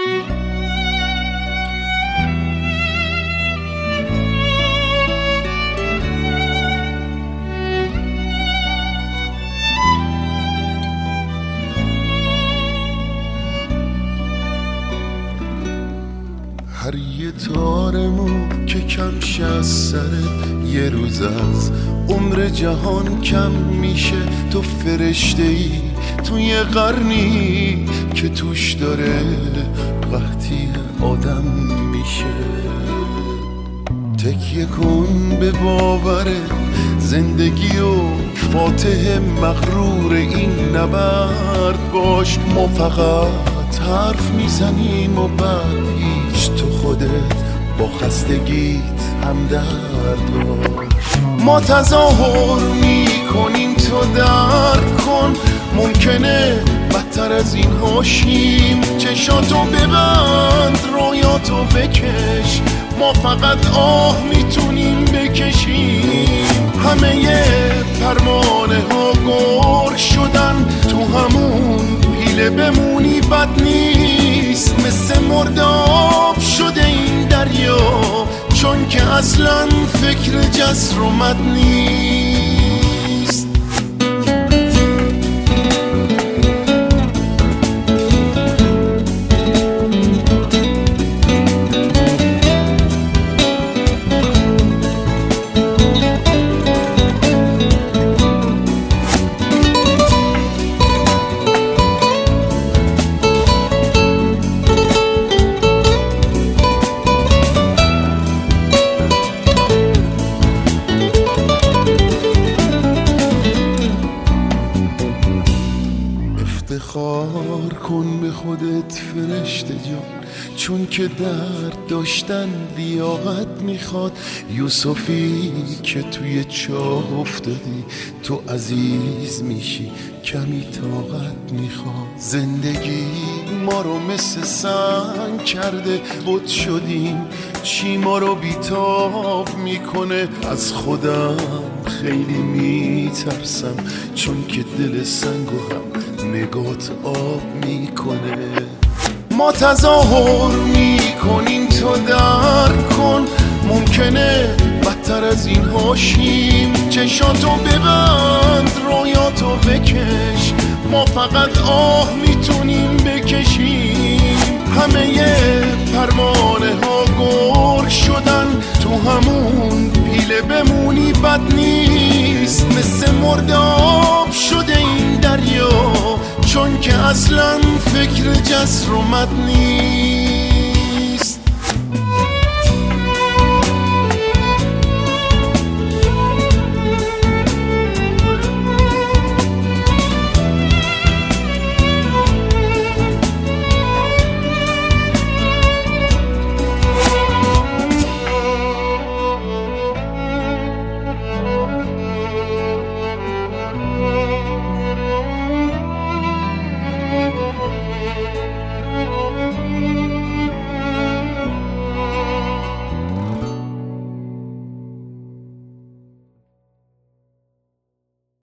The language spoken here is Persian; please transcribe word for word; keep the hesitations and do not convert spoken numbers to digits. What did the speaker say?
هر یه تارمو که کم شه از سرت، یه روز از عمر جهان کم میشه. تو فرشته ای توی قرنی که توش داره قحطی آدم میشه. تکیه کن به باور زندگی و فاتح مغرور این نبرد باش. ما فقط حرف میزنیم و بعد هیچ، تو خودت با خستگیت همدرد باش. ما تظاهر میکنیم تو درک کن، ممکنه بدتر از این هاشیم. چشاتو ببند رویاتو بکش، ما فقط آه میتونیم بکشیم. همه پروانه ها گر شدن، تو همون پیله بمونی بد نیست. مثل مرداب شده این دریا، چون که اصلا فکر جسر و مد نیست. افتخار کن به خودت فرشته جان، چون که درد داشتن لیاقت میخواد. یوسفی که توی چاه افتادی، تو عزیز میشی کمی طاقت میخواد. زندگی ما رو مثل سنگ کرده بت شدیم، چی ما رو بیتاب میکنه. از خودم خیلی میترسم، چون که دل سنگو هم نگات آب میکنه. ما تظاهر میکنیم تو درک کن، ممکنه بدتر از این هاشیم. چشاتو ببند رویاتو بکش، ما فقط آه میتونیم بکشیم. همه پروانه ها گر شدن، تو همون پیله بمونی بد نیست. مثل مرداب شده این دریا، چون که اصلا فکر جسر و مد نیست.